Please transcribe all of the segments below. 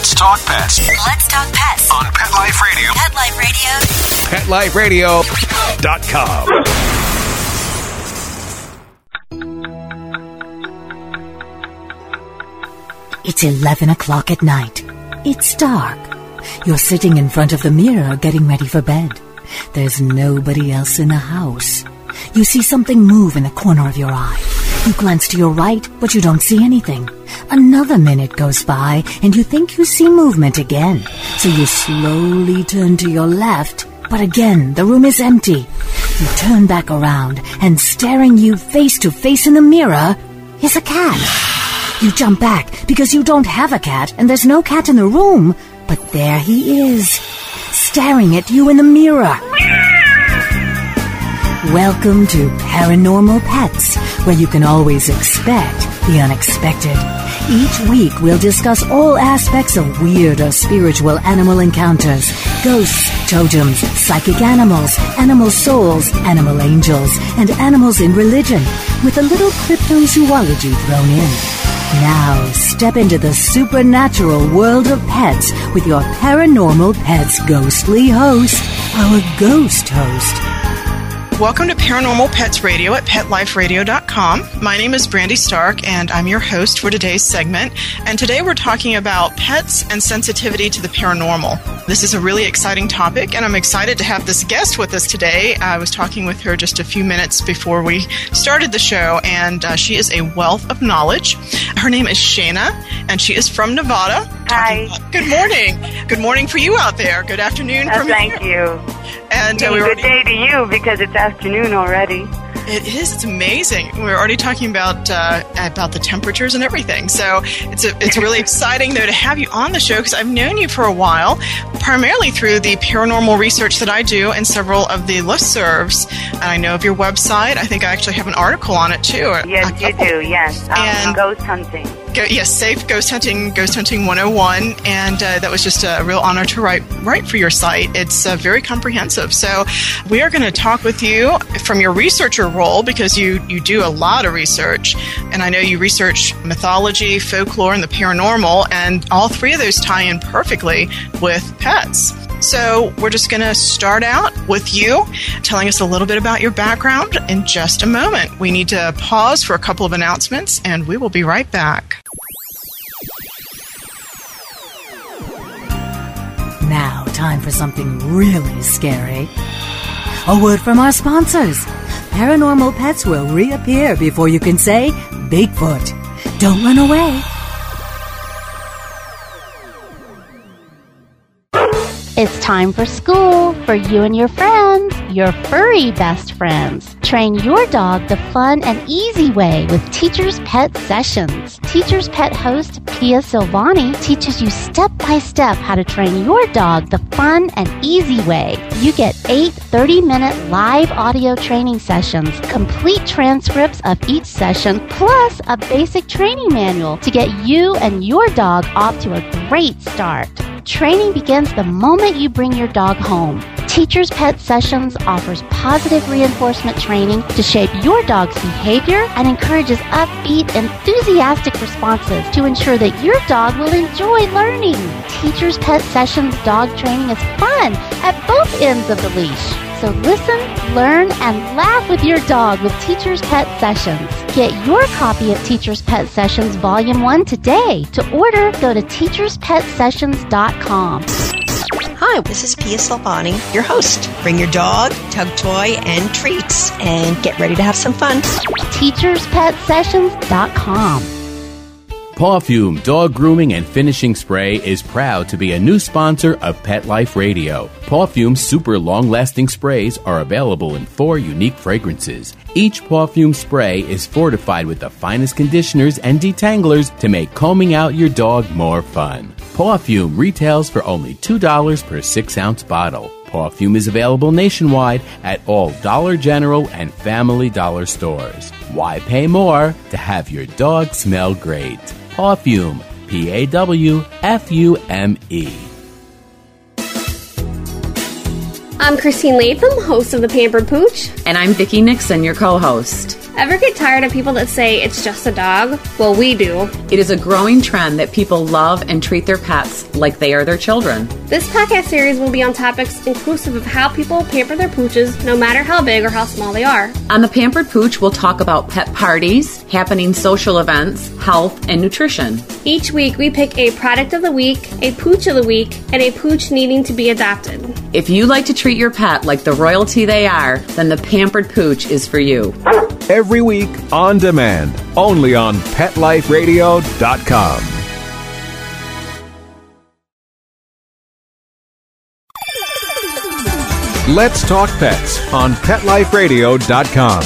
Let's talk pets. Let's talk pets On Pet Life Radio. Pet Life Radio. PetLifeRadio.com. It's 11 o'clock at night. It's dark. You're sitting in front of the mirror getting ready for bed. There's nobody else in the house. You see something move in the corner of your eye. You glance to your right, but you don't see anything. Another minute goes by, and you think you see movement again. So you slowly turn to your left, but again, the room is empty. You turn back around, and staring you face to face in the mirror is a cat. You jump back because you don't have a cat, and there's no cat in the room. But there he is, staring at you in the mirror. Welcome to Paranormal Pets, where you can always expect the unexpected. Each week we'll discuss all aspects of weird or spiritual animal encounters, ghosts, totems, psychic animals, animal souls, animal angels, and animals in religion, with a little cryptozoology thrown in. Now, step into the supernatural world of pets with your Paranormal Pets ghostly host, our ghost host. Welcome to Paranormal Pets Radio at PetLifeRadio.com. My name is Brandy Stark, and I'm your host for today's segment. And today we're talking about pets and sensitivity to the paranormal. This is a really exciting topic, and I'm excited to have this guest with us today. I was talking with her just a few minutes before we started the show, and she is a wealth of knowledge. Her name is Shana, and she is from Nevada. Hi. Good morning. Good morning for you out there. Good afternoon from Thank you. And good day to you because it's afternoon already. It is. It's amazing. We're already talking about the temperatures and everything. So it's really exciting, though, to have you on the show because I've known you for a while, primarily through the paranormal research that I do and several of the listservs. And I know of your website. I think I actually have an article on it, too. Yes, you do. Yes. And ghost hunting. Yes, Safe Ghost Hunting 101, and that was just a real honor to write for your site. It's very comprehensive. So we are going to talk with you from your researcher role because you do a lot of research, and I know you research mythology, folklore, and the paranormal, and all three of those tie in perfectly with pets. So we're just going to start out with you telling us a little bit about your background in just a moment. We need to pause for a couple of announcements, and we will be right back. Now, time for something really scary. A word from our sponsors. Paranormal Pets will reappear before you can say Bigfoot. Don't run away. It's time for school for you and your friends, your furry best friends. Train your dog the fun and easy way with Teacher's Pet Sessions. Teacher's Pet host Pia Silvani teaches you step-by-step how to train your dog the fun and easy way. You get 8 30-minute live audio training sessions, complete transcripts of each session, plus a basic training manual to get you and your dog off to a great start. Training begins the moment you bring your dog home. Teacher's Pet Sessions offers positive reinforcement training to shape your dog's behavior and encourages upbeat, enthusiastic responses to ensure that your dog will enjoy learning. Teacher's Pet Sessions dog training is fun at both ends of the leash. So listen, learn, and laugh with your dog with Teacher's Pet Sessions. Get your copy of Teacher's Pet Sessions Volume 1 today. To order, go to teacherspetsessions.com. Hi, this is Pia Silvani, your host. Bring your dog, tug toy, and treats, and get ready to have some fun. teacherspetsessions.com. Pawfume Dog Grooming and Finishing Spray is proud to be a new sponsor of Pet Life Radio. Pawfume's super long-lasting sprays are available in 4 unique fragrances. Each Pawfume spray is fortified with the finest conditioners and detanglers to make combing out your dog more fun. Pawfume retails for only $2 per 6-ounce bottle. Pawfume is available nationwide at all Dollar General and Family Dollar stores. Why pay more to have your dog smell great? Pawfume, P-A-W-F-U-M-E. I'm Christine Latham, host of The Pampered Pooch. And I'm Vicki Nixon, your co-host. Ever get tired of people that say it's just a dog? Well, we do. It is a growing trend that people love and treat their pets like they are their children. This podcast series will be on topics inclusive of how people pamper their pooches, no matter how big or how small they are. On The Pampered Pooch, we'll talk about pet parties, happening social events, health, and nutrition. Each week, we pick a product of the week, a pooch of the week, and a pooch needing to be adopted. If you like to treat your pet like the royalty they are, then The Pampered Pooch is for you. Every week on demand, only on PetLifeRadio.com. Let's Talk Pets on PetLifeRadio.com.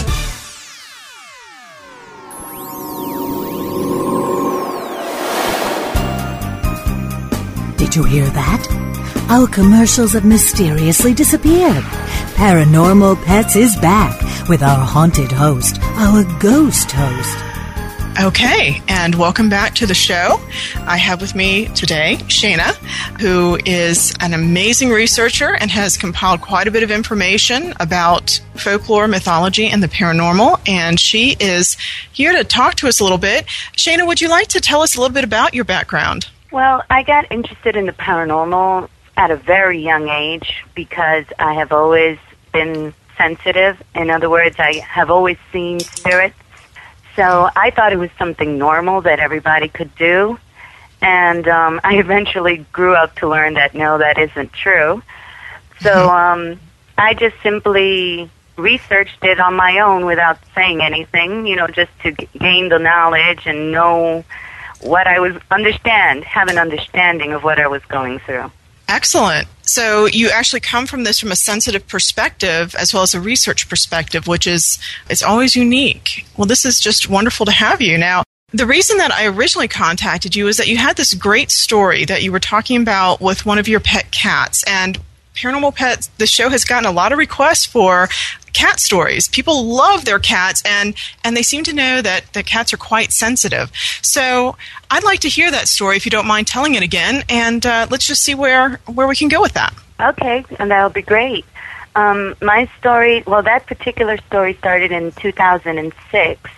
Did you hear that? Our commercials have mysteriously disappeared. Paranormal Pets is back with our haunted host, our ghost host. Okay, and welcome back to the show. I have with me today Shana, who is an amazing researcher and has compiled quite a bit of information about folklore, mythology, and the paranormal, and she is here to talk to us a little bit. Shana, would you like to tell us a little bit about your background? Well, I got interested in the paranormal at a very young age because I have always been sensitive. In other words, I have always seen spirits. So I thought it was something normal that everybody could do. And I eventually grew up to learn that, no, that isn't true. So I just simply researched it on my own without saying anything, just to gain the knowledge and know what I was have an understanding of what I was going through. Excellent. So you actually come from this from a sensitive perspective as well as a research perspective, which is, it's always unique. Well, this is just wonderful to have you. Now, the reason that I originally contacted you is that you had this great story that you were talking about with one of your pet cats. And Paranormal Pets, the show has gotten a lot of requests for cat stories. People love their cats, and they seem to know that the cats are quite sensitive. So I'd like to hear that story, if you don't mind telling it again, and let's just see where we can go with that. Okay, and that'll be great. My story, that particular story started in 2006,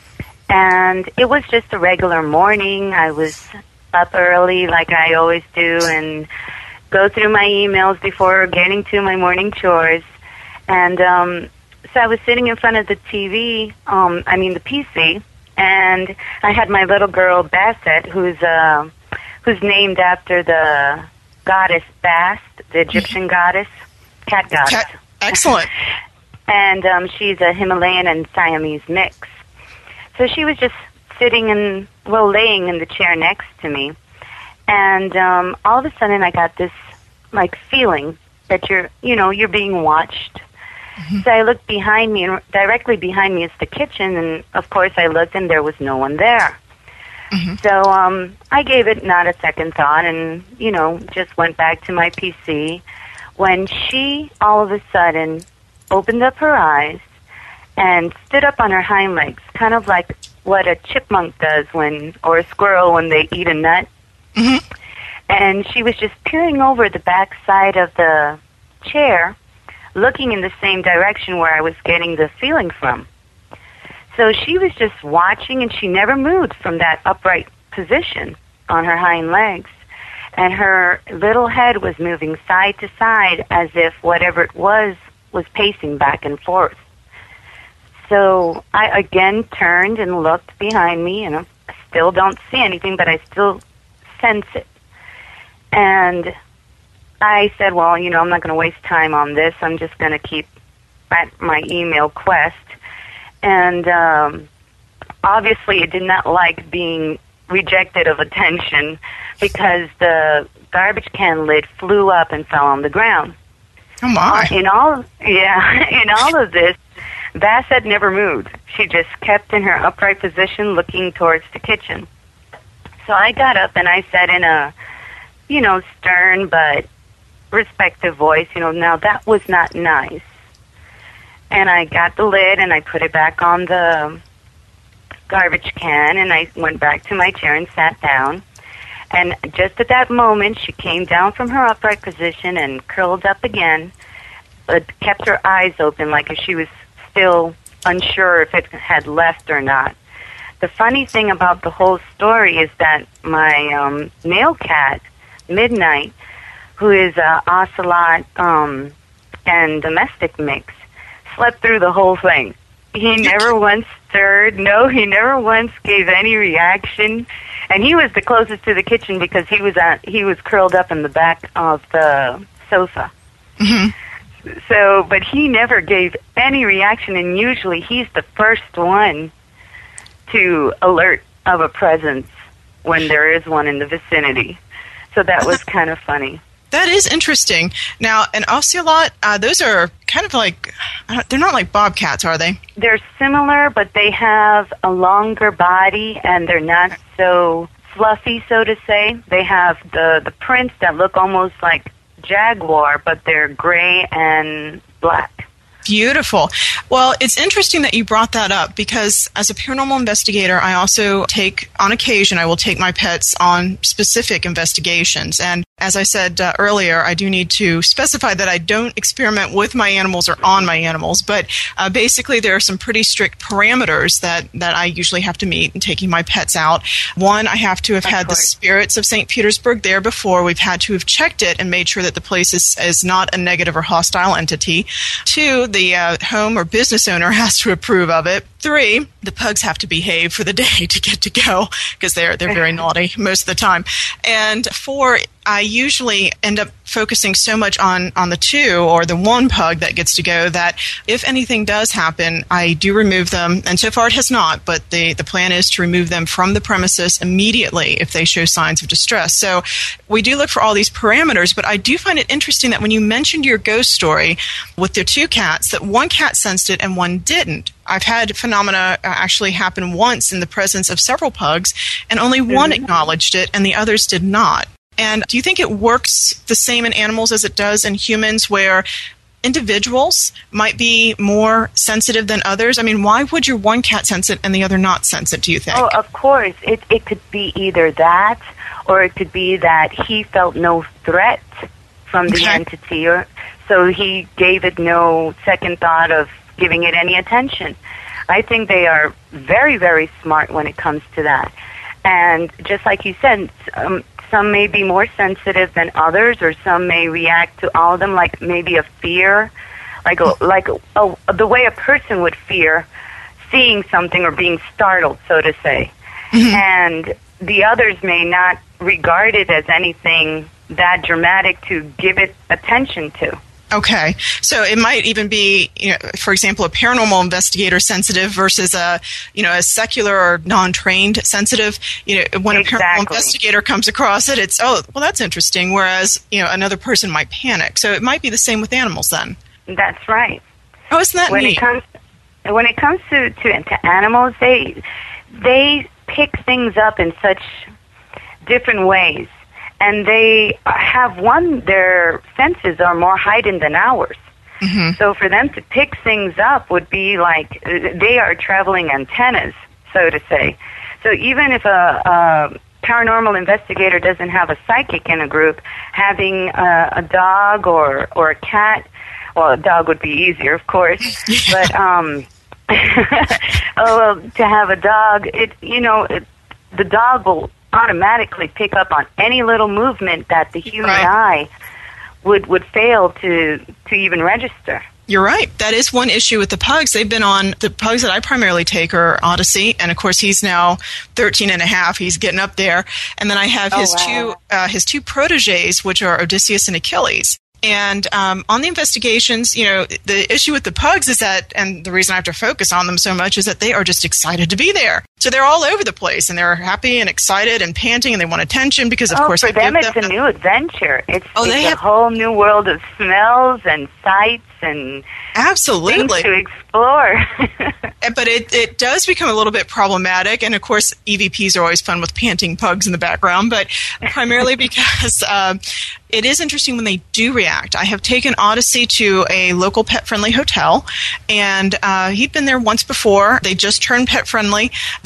and it was just a regular morning. I was up early like I always do and go through my emails before getting to my morning chores. And so I was sitting in front of the TV, the PC, and I had my little girl Basset, who's named after the goddess Bast, the Egyptian goddess, cat goddess. Excellent. And she's a Himalayan and Siamese mix. So she was just laying in the chair next to me, and all of a sudden I got this feeling that you're being watched. Mm-hmm. So I looked behind me, and directly behind me is the kitchen, and of course I looked and there was no one there. Mm-hmm. So I gave it not a second thought and, just went back to my PC when she all of a sudden opened up her eyes and stood up on her hind legs, kind of like what a chipmunk does or a squirrel when they eat a nut. Mm-hmm. And she was just peering over the back side of the chair, looking in the same direction where I was getting the feeling from. So she was just watching, and she never moved from that upright position on her hind legs. And her little head was moving side to side as if whatever it was pacing back and forth. So I again turned and looked behind me, and I still don't see anything, but I still sense it. And I said, well, I'm not going to waste time on this. I'm just going to keep at my email quest. And obviously it did not like being rejected of attention because the garbage can lid flew up and fell on the ground. Oh, my. In all of this, Basset never moved. She just kept in her upright position looking towards the kitchen. So I got up and I said in a, stern but respectful voice, now that was not nice. And I got the lid and I put it back on the garbage can, and I went back to my chair and sat down. And just at that moment, she came down from her upright position and curled up again, but kept her eyes open like if she was still unsure if it had left or not. The funny thing about the whole story is that my male cat, Midnight, who is an ocelot and domestic mix, slept through the whole thing. He never once stirred. No, he never once gave any reaction. And he was the closest to the kitchen because he was curled up in the back of the sofa. Mm-hmm. So, but he never gave any reaction, and usually he's the first one to alert of a presence when there is one in the vicinity. So that was kind of funny. That is interesting. Now, an ocelot, those are kind of like, they're not like bobcats, are they? They're similar, but they have a longer body, and they're not so fluffy, so to say. They have the prints that look almost like jaguar, but they're gray and black. Beautiful. Well, it's interesting that you brought that up because as a paranormal investigator, I also on occasion, I will take my pets on specific investigations. And as I said earlier, I do need to specify that I don't experiment with my animals or on my animals, but basically there are some pretty strict parameters that I usually have to meet in taking my pets out. One, I have to have had the spirits of St. Petersburg there before. We've had to have checked it and made sure that the place is not a negative or hostile entity. Two, the home or business owner has to approve of it. Three, the pugs have to behave for the day to get to go because they're very naughty most of the time. And four, I usually end up focusing so much on the two or the one pug that gets to go that if anything does happen, I do remove them. And so far it has not, but the plan is to remove them from the premises immediately if they show signs of distress. So we do look for all these parameters, but I do find it interesting that when you mentioned your ghost story with the two cats, that one cat sensed it and one didn't. I've had phenomena actually happen once in the presence of several pugs, and only one acknowledged it and the others did not. And do you think it works the same in animals as it does in humans, where individuals might be more sensitive than others? I mean, why would your one cat sense it and the other not sense it, do you think? Oh, of course. It could be either that, or it could be that he felt no threat from the entity, so he gave it no second thought of giving it any attention. I think they are very, very smart when it comes to that. And just like you said, some may be more sensitive than others, or some may react to all of them, like maybe a fear, like the way a person would fear seeing something or being startled, so to say. Mm-hmm. And the others may not regard it as anything that dramatic to give it attention to. Okay. So it might even be, for example, a paranormal investigator sensitive versus a secular or non-trained sensitive. When a paranormal investigator comes across it, it's, oh, well, that's interesting. Whereas, another person might panic. So it might be the same with animals then. That's right. Oh, isn't that neat? When it comes to animals, they pick things up in such different ways. And they have their senses are more heightened than ours. Mm-hmm. So for them to pick things up would be like they are traveling antennas, so to say. So even if a paranormal investigator doesn't have a psychic in a group, having a dog or a cat, well, a dog would be easier, of course, but to have a dog, the dog will automatically pick up on any little movement that the human eye would fail to even register. You're right. That is one issue with the pugs. They've been on, the pugs that I primarily take are Odyssey, and of course he's now 13 and a half. He's getting up there. And then I have his two protégés, which are Odysseus and Achilles. And on the investigations, the issue with the pugs is that, and the reason I have to focus on them so much is that they are just excited to be there. So they're all over the place, and they're happy and excited and panting, and they want attention because, of course, for them it's a new adventure. It's a whole new world of smells and sights and things to explore. But it does become a little bit problematic, and of course, EVPs are always fun with panting pugs in the background, but primarily because it is interesting when they do react. I have taken Odyssey to a local pet-friendly hotel, and he'd been there once before. They just turned pet-friendly.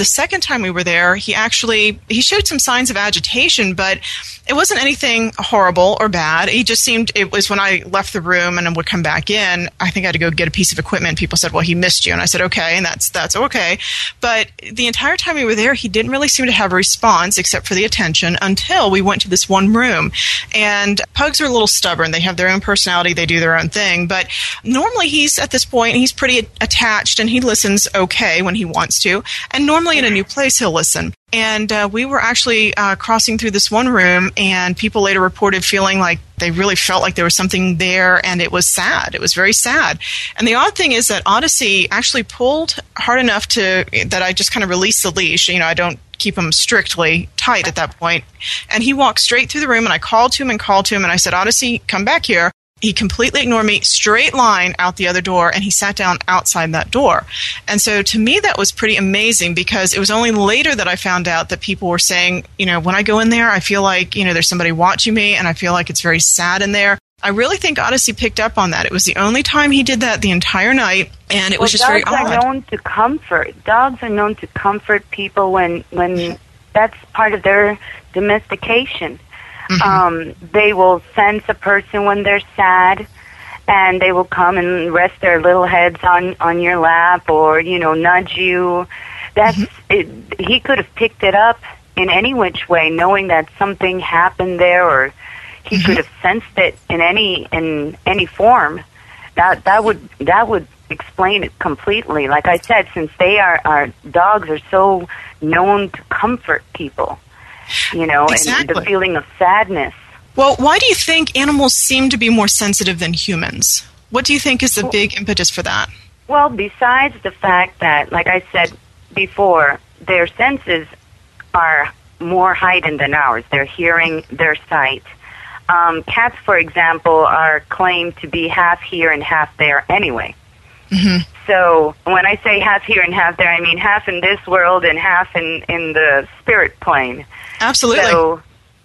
The second time we were there, he showed some signs of agitation, but it wasn't anything horrible or bad. He just seemed, it was when I left the room and would come back in, I think I had to go get a piece of equipment. People said, well, he missed you. And I said, okay, and that's okay. But the entire time we were there, he didn't really seem to have a response except for the attention until we went to this one room. And pugs are a little stubborn. They have their own personality. They do their own thing. But normally he's at this point, he's pretty attached and he listens okay when he wants to. And normally in a new place, he'll listen. And we were actually crossing through this one room, and people later reported feeling like they really felt like there was something there, and it was sad. It was very sad. And the odd thing is that Odyssey actually pulled hard enough that I just kind of released the leash. You know, I don't keep him strictly tight at that point. And he walked straight through the room, and I called to him, and I said, Odyssey, come back here. He completely ignored me, straight line out the other door, and he sat down outside that door. And so to me, that was pretty amazing, because it was only later that I found out that people were saying, you know, when I go in there, I feel like, you know, there's somebody watching me, and I feel like it's very sad in there. I really think Odyssey picked up on that. It was the only time he did that the entire night, and it was just very odd. Dogs are known to comfort. Dogs are known to comfort people when that's part of their domestication. Mm-hmm. They will sense a person when they're sad, and they will come and rest their little heads on your lap, or, you know, nudge you. That's it. He could have picked it up in any which way, knowing that something happened there, or he could have sensed it in any form. That would explain it completely. Like I said, since our dogs are so known to comfort people. You know, exactly. And the feeling of sadness. Well, why do you think animals seem to be more sensitive than humans? What do you think is the big impetus for that? Well, besides the fact that, like I said before, their senses are more heightened than ours. Their hearing, their sight. Cats, for example, are claimed to be half here and half there anyway. Mm-hmm. So when I say half here and half there, I mean half in this world and half in the spirit plane. Absolutely. So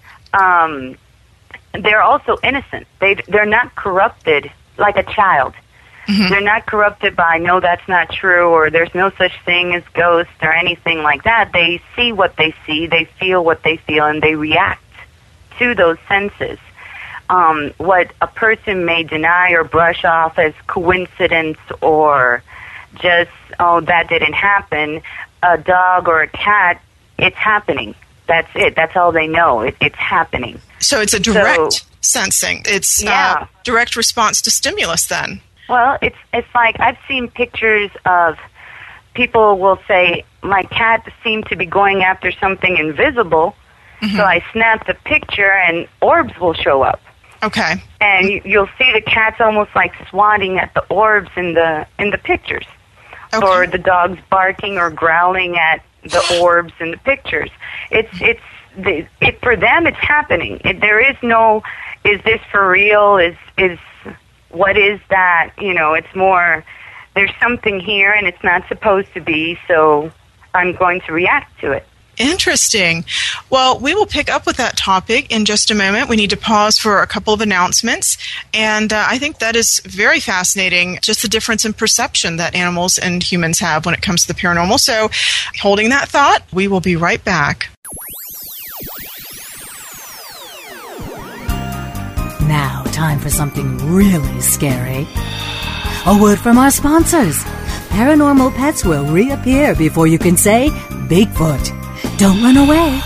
they're also innocent. They're not corrupted like a child. Mm-hmm. They're not corrupted by, no, that's not true, or there's no such thing as ghosts or anything like that. They see what they see, they feel what they feel, and they react to those senses. What a person may deny or brush off as coincidence or just, oh, that didn't happen, a dog or a cat, it's happening. That's it. That's all they know. It's happening. So it's a direct sensing. It's a direct response to stimulus then. Well, it's like I've seen pictures of people will say, my cat seemed to be going after something invisible, so I snapped a picture and orbs will show up. Okay. And you'll see the cat's almost like swatting at the orbs in the pictures. Okay. Or the dog's barking or growling at the orbs in the pictures. It's for them it's happening. There is no, is this for real? Is what is that? You know, it's more, there's something here and it's not supposed to be, so I'm going to react to it. Interesting. Well, we will pick up with that topic in just a moment. We need to pause for a couple of announcements. And I think that is very fascinating, just the difference in perception that animals and humans have when it comes to the paranormal. So, holding that thought, we will be right back. Now, time for something really scary. A word from our sponsors. Paranormal pets will reappear before you can say Bigfoot. Don't run away.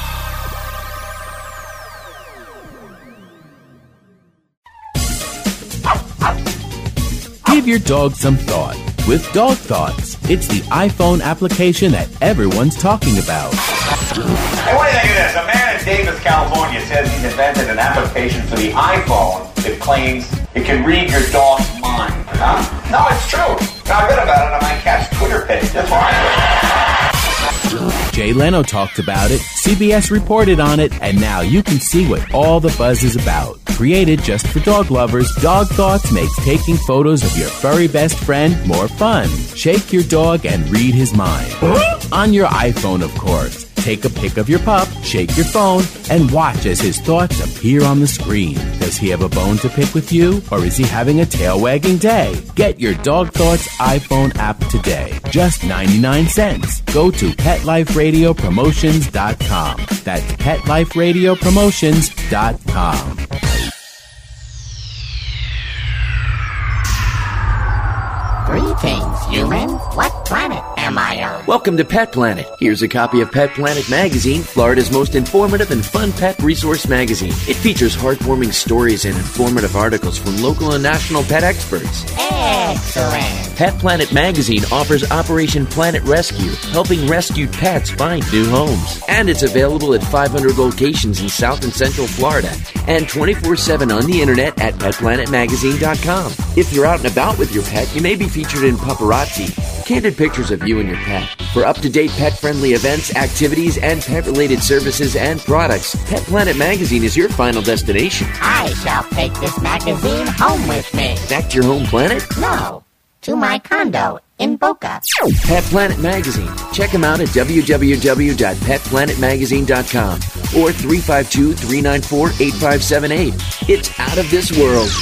Give your dog some thought with Dog Thoughts. It's the iPhone application that everyone's talking about. Hey, what do you think of this? A man in Davis, California says he's invented an application for the iPhone that claims it can read your dog's mind. Huh? No, it's true. I read about it on my cat's Twitter page. That's why Jay Leno talked about it, CBS reported on it, and now you can see what all the buzz is about. Created just for dog lovers, Dog Thoughts makes taking photos of your furry best friend more fun. Shake your dog and read his mind. On your iPhone, of course. Take a pic of your pup, shake your phone, and watch as his thoughts appear on the screen. Does he have a bone to pick with you, or is he having a tail-wagging day? Get your Dog Thoughts iPhone app today. Just 99 cents. Go to PetLifeRadioPromotions.com. That's PetLifeRadioPromotions.com. Greetings, humans. What planet am I on? Welcome to Pet Planet. Here's a copy of Pet Planet Magazine, Florida's most informative and fun pet resource magazine. It features heartwarming stories and informative articles from local and national pet experts. Excellent. Pet Planet Magazine offers Operation Planet Rescue, helping rescued pets find new homes. And it's available at 500 locations in South and Central Florida and 24/7 on the internet at PetPlanetMagazine.com. If you're out and about with your pet, you may be featured in Paparazzi, candid pictures of you and your pet. For up-to-date pet-friendly events, activities, and pet-related services and products, Pet Planet Magazine is your final destination. I shall take this magazine home with me. Back to your home planet? No, to my condo in Boca. Pet Planet Magazine. Check them out at www.petplanetmagazine.com or 352-394-8578. It's out of this world.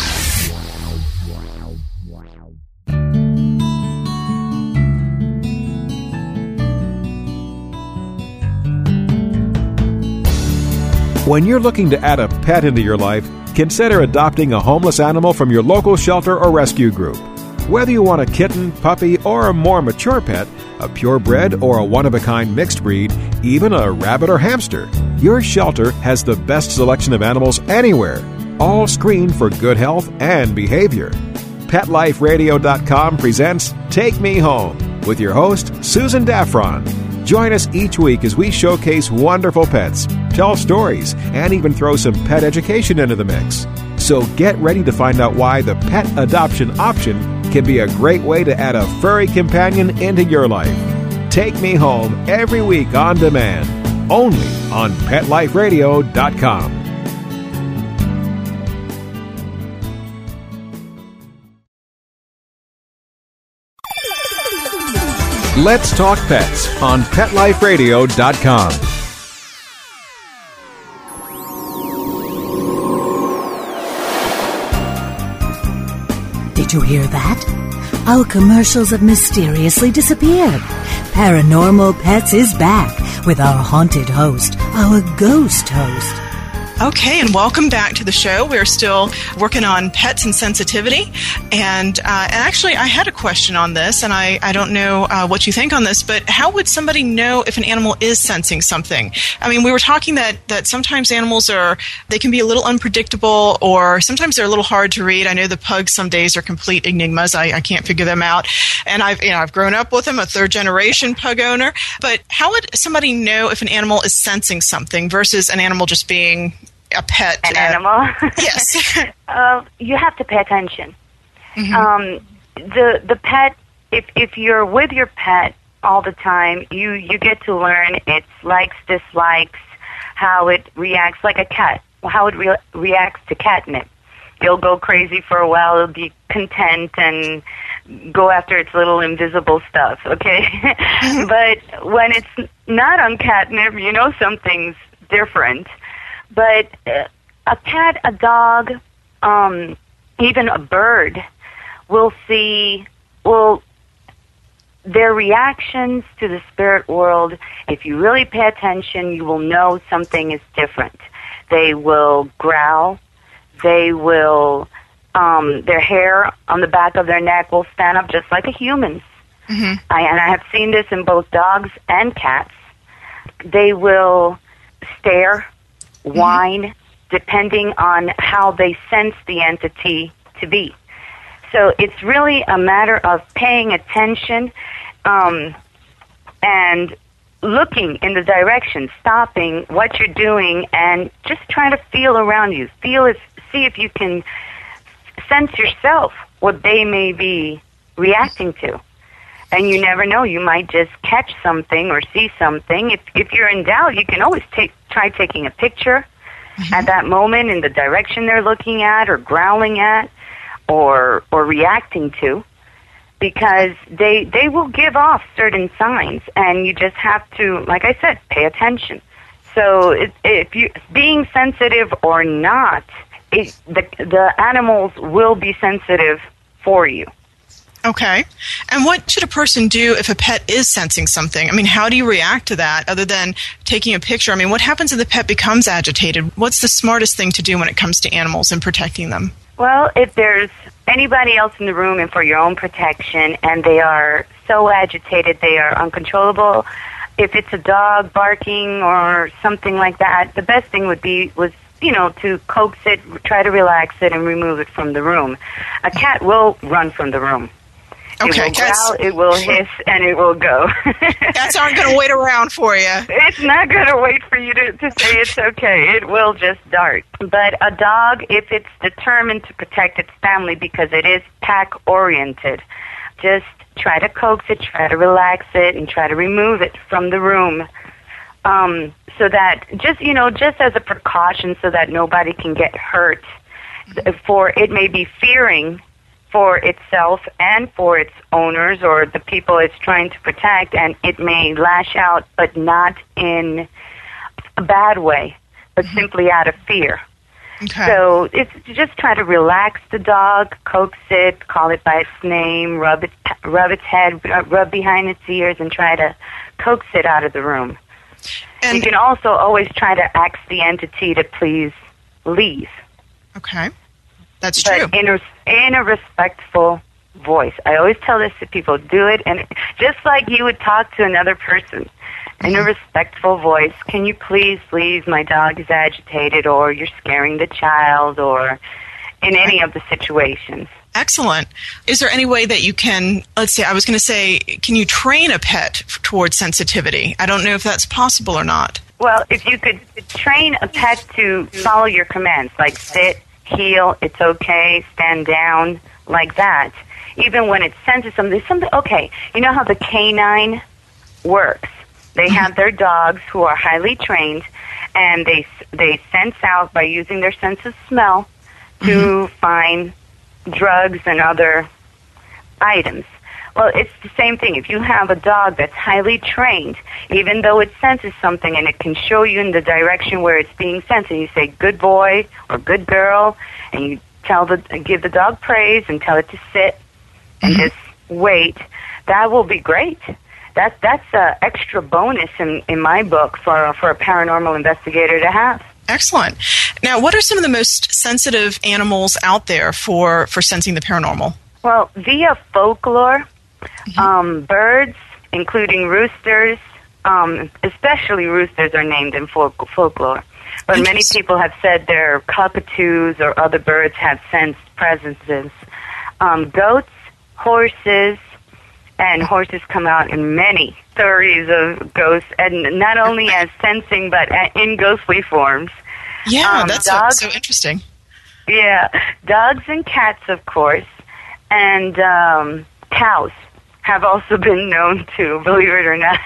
When you're looking to add a pet into your life, consider adopting a homeless animal from your local shelter or rescue group. Whether you want a kitten, puppy, or a more mature pet, a purebred or a one-of-a-kind mixed breed, even a rabbit or hamster, your shelter has the best selection of animals anywhere, all screened for good health and behavior. PetLifeRadio.com presents Take Me Home with your host, Susan Daffron. Join us each week as we showcase wonderful pets, tell stories, and even throw some pet education into the mix. So get ready to find out why the pet adoption option can be a great way to add a furry companion into your life. Take Me Home every week on demand, only on PetLifeRadio.com. Let's Talk Pets on PetLifeRadio.com. Did you hear that? Our commercials have mysteriously disappeared. Paranormal Pets is back with our haunted host, our ghost host. Okay, and welcome back to the show. We're still working on pets and sensitivity. And actually, I had a question on this, and I don't know what you think on this, but how would somebody know if an animal is sensing something? I mean, we were talking that sometimes animals they can be a little unpredictable, or sometimes they're a little hard to read. I know the pugs some days are complete enigmas. I can't figure them out. And I've grown up with them, a third-generation pug owner. But how would somebody know if an animal is sensing something versus an animal just being a pet? An animal? Yes. You have to pay attention. Mm-hmm. The pet, if you're with your pet all the time, you get to learn its likes, dislikes, how it reacts, like a cat, how it reacts to catnip. It'll go crazy for a while, it'll be content and go after its little invisible stuff, okay? Mm-hmm. But when it's not on catnip, you know something's different. But a cat, a dog, even a bird will their reactions to the spirit world, if you really pay attention, you will know something is different. They will growl. They will, their hair on the back of their neck will stand up just like a human's. Mm-hmm. And I have seen this in both dogs and cats. They will stare, whine, depending on how they sense the entity to be. So it's really a matter of paying attention and looking in the direction, stopping what you're doing, and just trying to feel around you. See if you can sense yourself what they may be reacting to. And you never know, you might just catch something or see something. If you're in doubt, you can always try taking a picture at that moment in the direction they're looking at or growling at or reacting to. because they will give off certain signs, and you just have to, like I said, pay attention. So if you being sensitive or not, the animals will be sensitive for you. Okay. And what should a person do if a pet is sensing something? I mean, how do you react to that other than taking a picture? I mean, what happens if the pet becomes agitated? What's the smartest thing to do when it comes to animals and protecting them? Well, if there's anybody else in the room and for your own protection and they are so agitated, they are uncontrollable, if it's a dog barking or something like that, the best thing was to coax it, try to relax it, and remove it from the room. A cat will run from the room. Okay, it will growl, it will hiss, and it will go. Cats aren't going to wait around for you. It's not going to wait for you to say it's okay. It will just dart. But a dog, if it's determined to protect its family because it is pack-oriented, just try to coax it, try to relax it, and try to remove it from the room. So that, just as a precaution so that nobody can get hurt, for it may be fearing for itself and for its owners or the people it's trying to protect, and it may lash out, but not in a bad way, but simply out of fear. Okay. So it's just try to relax the dog, coax it, call it by its name, rub its head, rub behind its ears, and try to coax it out of the room. And you can also always try to ask the entity to please leave. Okay. That's true. But in a respectful voice. I always tell this to people, do it, and just like you would talk to another person, in a respectful voice, can you please leave? My dog is agitated, or you're scaring the child, or in any of the situations. Excellent. Is there any way that you can, can you train a pet towards sensitivity? I don't know if that's possible or not. Well, if you could train a pet to follow your commands, like sit, heel, it's okay, stand down, like that. Even when it senses something, okay, you know how the canine works. They have their dogs who are highly trained, and they sense out by using their sense of smell to find drugs and other items. Well, it's the same thing. If you have a dog that's highly trained, even though it senses something and it can show you in the direction where it's being sensed, and you say, good boy or good girl, and you give the dog praise and tell it to sit and just wait, that will be great. That's an extra bonus in my book for a paranormal investigator to have. Excellent. Now, what are some of the most sensitive animals out there for sensing the paranormal? Well, via folklore, birds, including roosters, especially roosters are named in folklore. But many people have said their cockatoos or other birds have sensed presences. Goats, horses, and horses come out in many stories of ghosts, and not only as sensing, but in ghostly forms. Yeah, that's dogs, so interesting. Yeah, dogs and cats, of course, and cows have also been known to, believe it or not.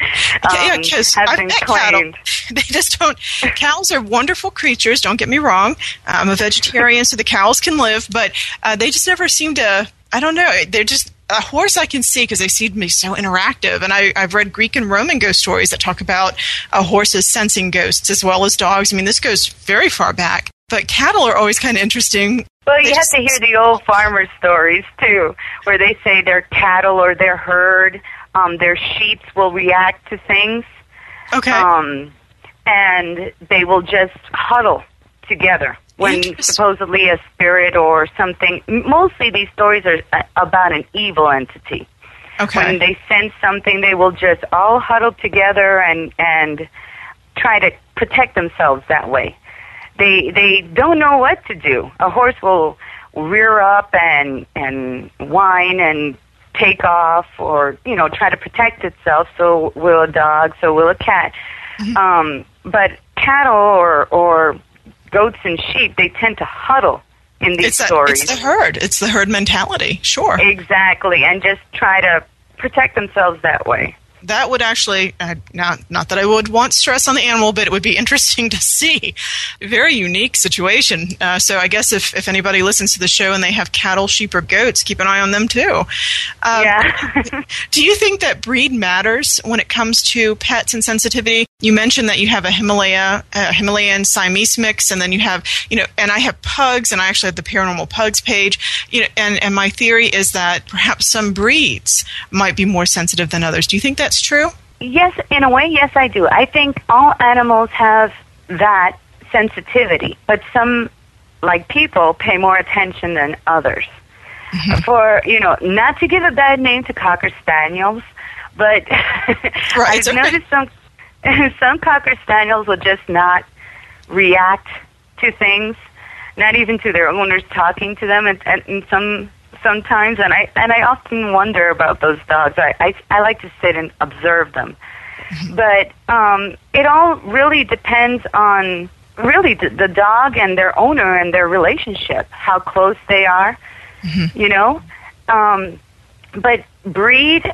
Because I've met cattle. They just don't. Cows are wonderful creatures, don't get me wrong. I'm a vegetarian, so the cows can live, but they just never seem to, I don't know, they're just, a horse I can see because they seem to be so interactive. And I've read Greek and Roman ghost stories that talk about horses sensing ghosts as well as dogs. I mean, this goes very far back. But cattle are always kind of interesting. Well, you have to hear the old farmer stories, too, where they say their cattle or their herd, their sheep will react to things. Okay. And they will just huddle together when supposedly a spirit or something. Mostly these stories are about an evil entity. Okay. When they sense something, they will just all huddle together and try to protect themselves that way. They don't know what to do. A horse will rear up and whine and take off, or try to protect itself. So will a dog. So will a cat. But cattle or goats and sheep, they tend to huddle in these stories. It's the herd. It's the herd mentality. Sure. Exactly, and just try to protect themselves that way. that would actually, not that I would want stress on the animal, but it would be interesting to see. Very unique situation. So I guess if anybody listens to the show and they have cattle, sheep, or goats, keep an eye on them too. Do you think that breed matters when it comes to pets and sensitivity? You mentioned that you have a Himalayan Siamese mix, and then you have, and I have pugs, and I actually have the Paranormal Pugs page, and my theory is that perhaps some breeds might be more sensitive than others. Do you think that's true? Yes, in a way, yes, I do. I think all animals have that sensitivity, but some, like people, pay more attention than others. Mm-hmm. For, not to give a bad name to Cocker Spaniels, but I've noticed some Cocker Spaniels will just not react to things, not even to their owners talking to them, and sometimes, and I often wonder about those dogs. I like to sit and observe them. Mm-hmm. But it all really depends on the dog and their owner and their relationship, how close they are, mm-hmm. But breed,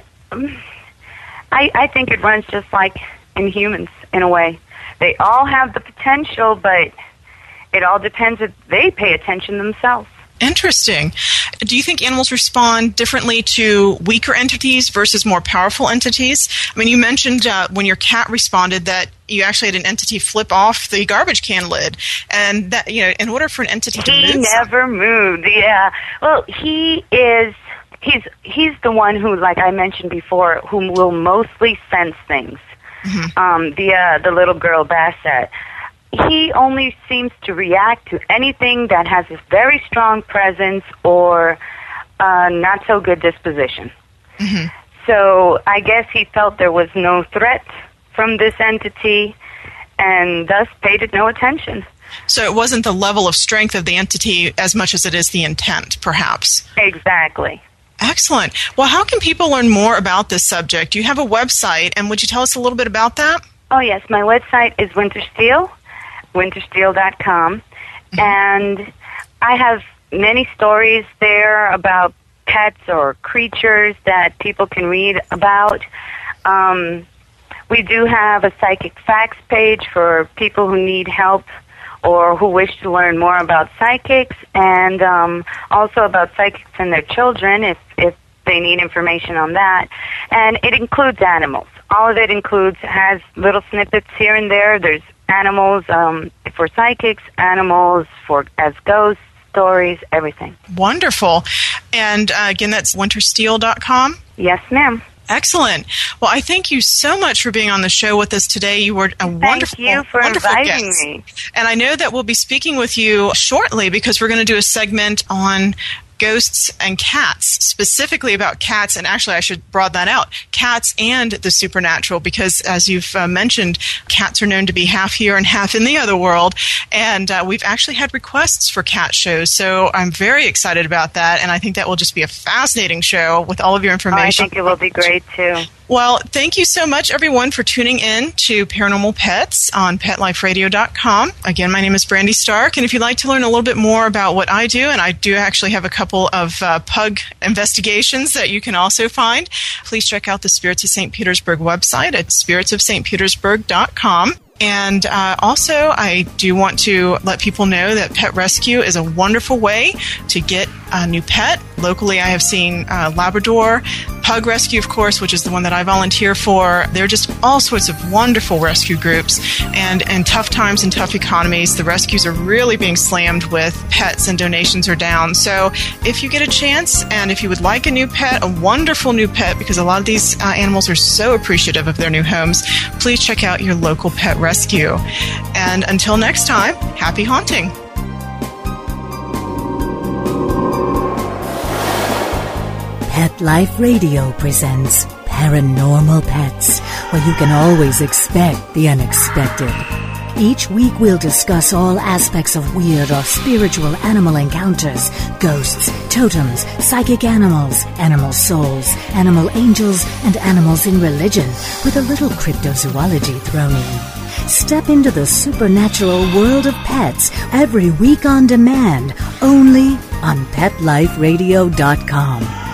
I think it runs just like in humans in a way. They all have the potential, but it all depends if they pay attention themselves. Interesting. Do you think animals respond differently to weaker entities versus more powerful entities? I mean, you mentioned when your cat responded that you actually had an entity flip off the garbage can lid, and that, in order for an entity to move... He never moved, yeah. Well, he's the one who, like I mentioned before, who will mostly sense things. Mm-hmm. The little girl Basset. He only seems to react to anything that has a very strong presence or not so good disposition. Mm-hmm. So I guess he felt there was no threat from this entity and thus paid it no attention. So it wasn't the level of strength of the entity as much as it is the intent, perhaps. Exactly. Excellent. Well, how can people learn more about this subject? You have a website, and would you tell us a little bit about that? Oh, yes. My website is wintersteel.com, mm-hmm. and I have many stories there about pets or creatures that people can read about. We do have a psychic facts page for people who need help or who wish to learn more about psychics, and also about psychics and their children if they need information on that. And it includes animals. All of it has little snippets here and there. There's animals for psychics, animals as ghosts, stories, everything. Wonderful. And again, that's wintersteel.com? Yes, ma'am. Excellent. Well, I thank you so much for being on the show with us today. You were a wonderful Thank you for inviting me. And I know that we'll be speaking with you shortly because we're going to do a segment on ghosts and cats, specifically about cats, and actually I should broaden that out, cats and the supernatural, because as you've mentioned, cats are known to be half here and half in the other world, and we've actually had requests for cat shows, so I'm very excited about that, and I think that will just be a fascinating show with all of your information. I think it will be great too. Well, thank you so much, everyone, for tuning in to Paranormal Pets on PetLifeRadio.com. Again, my name is Brandy Stark, and if you'd like to learn a little bit more about what I do, and I do actually have a couple of pug investigations that you can also find, please check out the Spirits of St. Petersburg website at spiritsofstpetersburg.com. And also, I do want to let people know that Pet Rescue is a wonderful way to get a new pet. Locally, I have seen Labrador, Pug Rescue, of course, which is the one that I volunteer for. There are just all sorts of wonderful rescue groups. And in tough times and tough economies, the rescues are really being slammed with pets, and donations are down. So if you get a chance, and if you would like a new pet, a wonderful new pet, because a lot of these animals are so appreciative of their new homes, please check out your local Pet Rescue. And until next time, happy haunting. Pet Life Radio presents Paranormal Pets, where you can always expect the unexpected. Each week we'll discuss all aspects of weird or spiritual animal encounters, ghosts, totems, psychic animals, animal souls, animal angels, and animals in religion, with a little cryptozoology thrown in. Step into the supernatural world of pets every week on demand, only on PetLifeRadio.com.